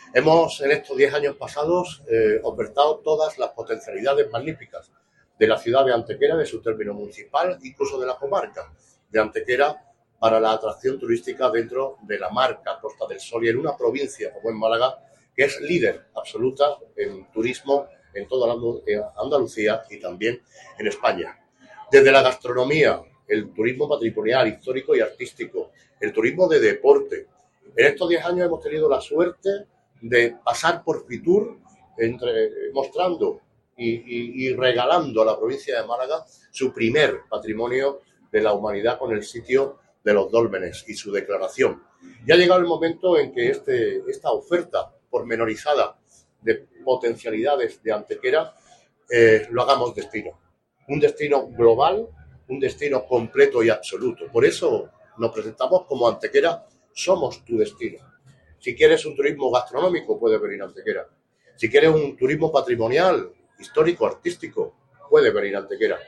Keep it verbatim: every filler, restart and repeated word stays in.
Hemos, en estos diez años pasados, eh, ofertado todas las potencialidades magníficas de la ciudad de Antequera, de su término municipal, incluso de la comarca de Antequera, para la atracción turística dentro de la marca Costa del Sol y en una provincia como en Málaga, que es líder absoluta en turismo en toda Andalucía y también en España. Desde la gastronomía, el turismo patrimonial, histórico y artístico, el turismo de deporte. En estos diez años hemos tenido la suerte de pasar por Fitur, entre, mostrando y, y, y regalando a la provincia de Málaga su primer patrimonio de la humanidad con el sitio de los dólmenes y su declaración. Ya ha llegado el momento en que este, esta oferta pormenorizada de potencialidades de Antequera eh, lo hagamos destino. Un destino global, un destino completo y absoluto. Por eso nos presentamos como Antequera, somos tu destino. Si quieres un turismo gastronómico, puedes venir a Antequera. Si quieres un turismo patrimonial, histórico, artístico, puedes venir a Antequera.